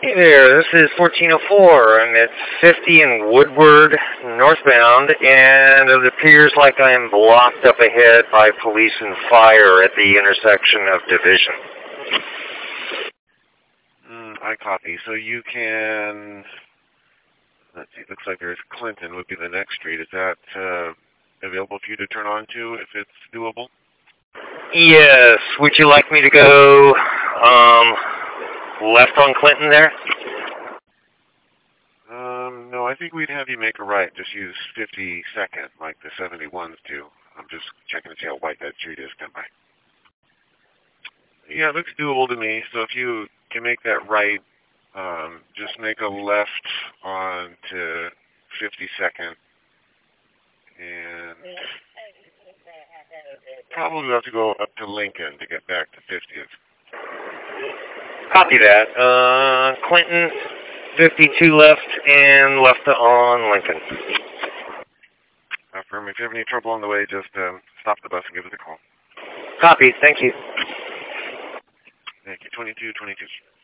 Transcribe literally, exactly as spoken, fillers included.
Hey there, this is fourteen oh four, and it's fifty in Woodward, northbound, and it appears like I am blocked up ahead by police and fire at the intersection of Division. Mm, I copy. So you can, let's see, it looks like there's Clinton would be the next street. Is that uh, available for you to turn on to if it's doable? Yes, would you like me to go um, left on Clinton there? Um, no, I think we'd have you make a right. Just use fifty-second like the seventy-ones do. I'm just checking to see how wide that street is. Come by. Yeah, it looks doable to me. So if you can make that right, um, just make a left on to fifty-second. And probably have to go up to Lincoln to get back to fiftieth. Copy that. Uh, Clinton, fifty-two left, and left on Lincoln. Affirm. If you have any trouble on the way, just um, stop the bus and give us a call. Copy. Thank you. Thank you. twenty-two twenty-two.